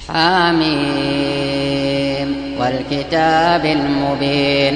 حميم والكتاب المبين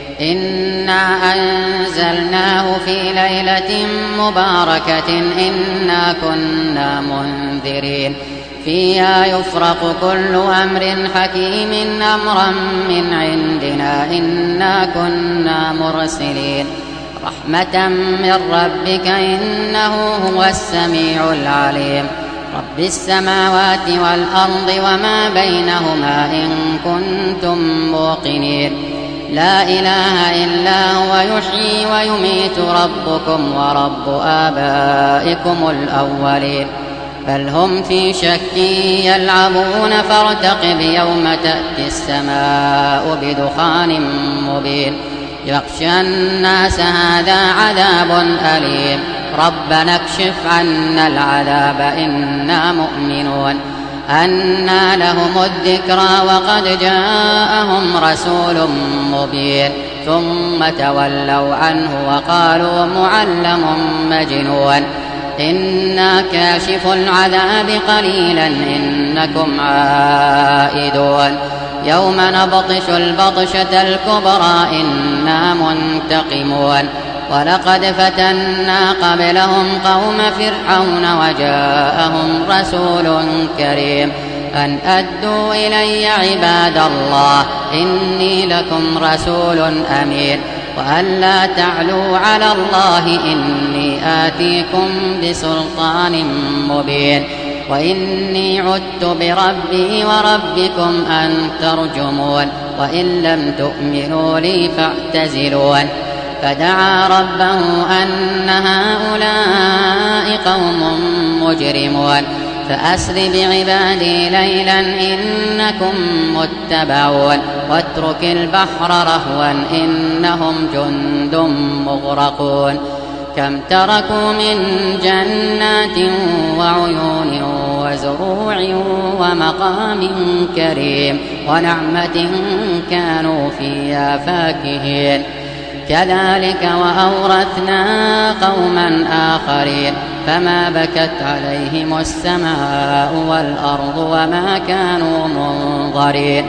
إنا أنزلناه في ليلة مباركة إنا كنا منذرين فيها يفرق كل أمر حكيم أمرا من عندنا إنا كنا مرسلين رحمة من ربك إنه هو السميع العليم رب السماوات والأرض وما بينهما إن كنتم موقنين لا إله إلا هو يحيي ويميت ربكم ورب آبائكم الأولين بل هم في شك يلعبون فارتقب يوم تأتي السماء بدخان مبين يغشى الناس هذا عذاب أليم ربنا اكشف عنا العذاب إنا مؤمنون أنى لهم الذكرى وقد جاءهم رسول مبين ثم تولوا عنه وقالوا معلم مجنون إنا كاشف العذاب قليلا إنكم عائدون يوم نبطش البطشة الكبرى إنا منتقمون ولقد فتنا قبلهم قوم فرعون وجاءهم رسول كريم أن أدوا إلي عباد الله إني لكم رسول أمين وأن لا تعلوا على الله إني آتيكم بسلطان مبين وإني عدت بربي وربكم أن ترجمون وإن لم تؤمنوا لي فاعتزلون فدعا ربه أن هؤلاء قوم مجرمون فأسر بعبادي ليلا إنكم متبعون واترك البحر رهوا إنهم جند مغرقون كم تركوا من جنات وعيون وزروع ومقام كريم ونعمة كانوا فيها فاكهين كذلك وأورثنا قوما آخرين فما بكت عليهم السماء والأرض وما كانوا منظرين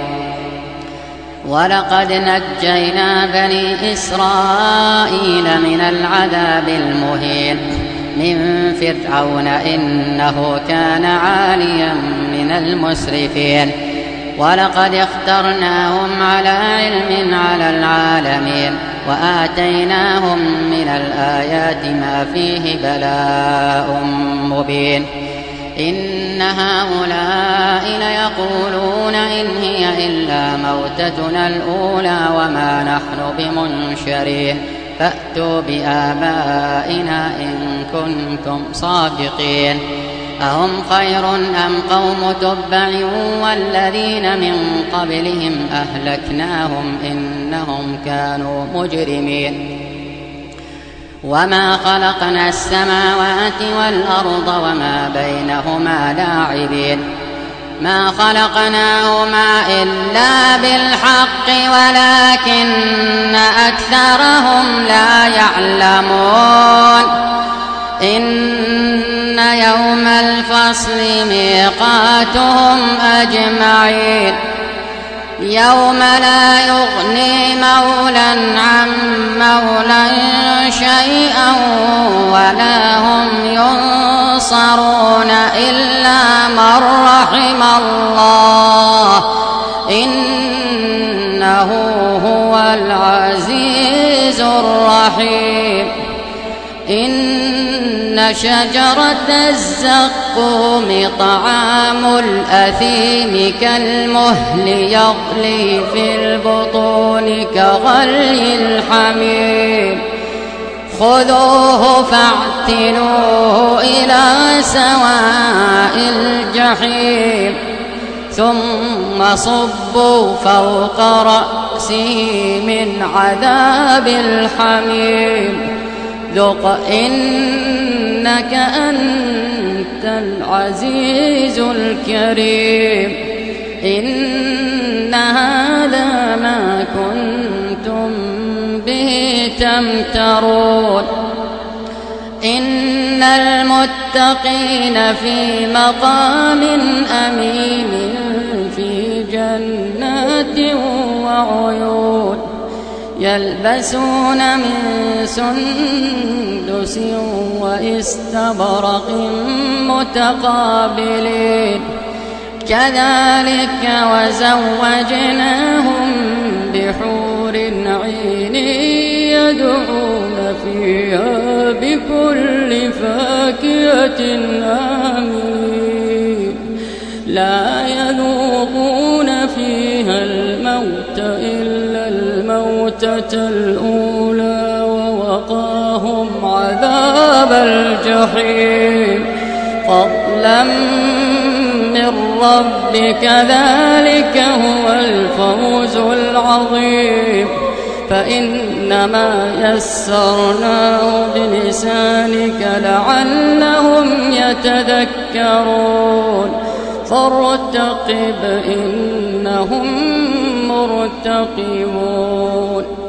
ولقد نجينا بني إسرائيل من العذاب المهين من فرعون إنه كان عاليا من المسرفين ولقد اخترناهم على علم على العالمين وآتيناهم من الآيات ما فيه بلاء مبين إن هؤلاء ليقولون إن هي إلا موتتنا الأولى وما نحن بمنشرين فأتوا بآبائنا إن كنتم صادقين أهم خير أم قوم تبع والذين من قبلهم أهلكناهم إنهم كانوا مجرمين وما خلقنا السماوات والأرض وما بينهما لاعبين ما خلقناهما إلا بالحق ولكن أكثرهم لا يعلمون إن يوم الفصل ميقاتهم أجمعين يوم لا يغني مولى عن مولى شيئا ولا هم ينصرون إلا من رحم الله إنه هو العزيز الرحيم إن شجرة الزقوم طعام الأثيم كالمهل يغلي في البطون كغلي الحميم خذوه فاعتلوه إلى سواء الجحيم ثم صبوا فوق رأسه من عذاب الحميم ذق إنك أنت العزيز الكريم إن هذا ما كنتم به تمترون إن المتقين في مقام أمين يلبسون من سندس وإستبرق متقابلين كذلك وزوجناهم بحور عين يدعون فيها بكل فاكهة آمنين لا يذوقون فيها الموت إلا الموتة الأولى ووقاهم عذاب الجحيم فضلا من ربك ذلك هو الفوز العظيم فإنما يسرناه بلسانك لعلهم يتذكرون فارتقب إنهم مرتقبون